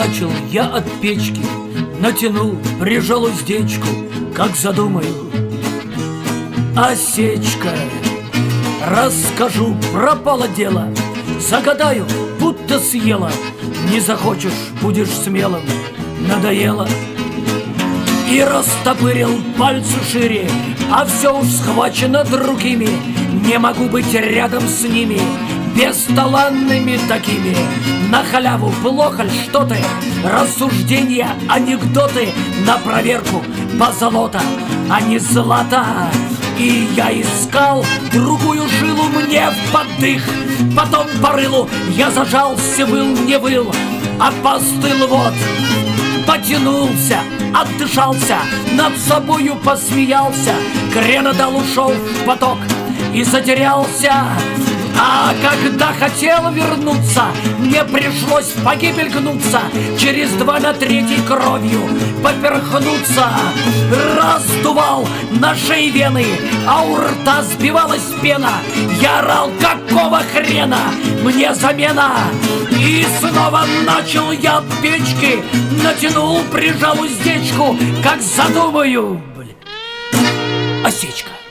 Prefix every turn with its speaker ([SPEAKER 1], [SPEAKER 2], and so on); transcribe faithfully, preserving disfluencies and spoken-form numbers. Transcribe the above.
[SPEAKER 1] начал я от печки, натянул, прижал уздечку, как задумаю. Осечка, расскажу, пропало дело, загадаю, будто съела. Не захочешь, будешь смелым, надоело. И растопырил пальцы шире, а все уж схвачено другими. Не могу быть рядом с ними, бесталанными такими. На халяву плохо ли что-то? Рассуждения, анекдоты на проверку позолота, а не злата. И я искал другую жилу мне в поддых. Потом по рылу я зажался, выл, не выл, а постыл вот. Потянулся, отдышался, над собою посмеялся, кренодал ушел в поток и затерялся. А когда хотел вернуться, мне пришлось в погибель гнуться, через два на третий кровью поперхнуться. Раздувал на шее вены, а у рта сбивалась пена. Я орал: какого хрена мне замена? И снова начал я от печки, натянул, прижал уздечку, как задумаю, блин, осечка.